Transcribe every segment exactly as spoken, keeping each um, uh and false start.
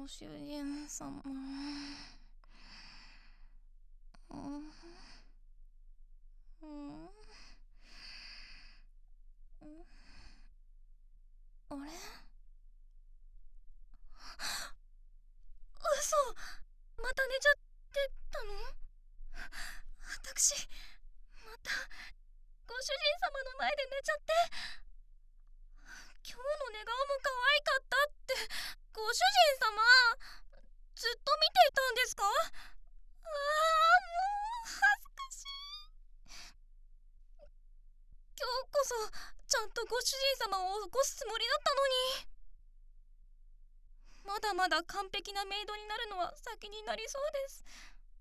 主人様。うん、うん、あれ、嘘、また寝ちゃってたの？私またご主人様の前で寝ちゃって。今日の寝顔も可愛かったって。ご主人様、ずっと見ていたんですか？ああ、もう恥ずかしい。今日こそちゃんとご主人様を起こすつもりだったのに。まだまだ完璧なメイドになるのは先になりそうです。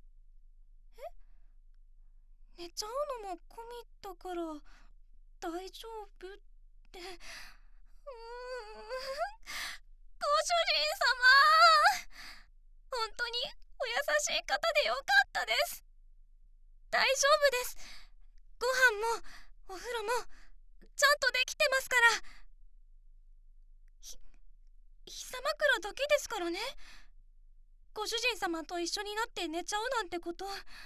え、寝ちゃうのも込みだから大丈夫って。うーん、ご主人様、本当にお優しい方でよかったです。大丈夫です。ご飯もお風呂もちゃんとできてますから。ひ膝枕だけですからね。ご主人様と一緒になって寝ちゃうなんてこと。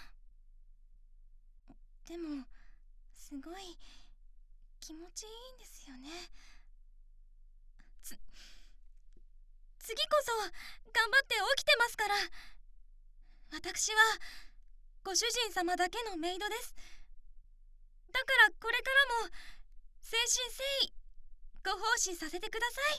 でもすごい気持ちいいんですよね。つ次こそ頑張って起きてますから。私はご主人様だけのメイドです。だからこれからも誠心誠意ご奉仕させてください。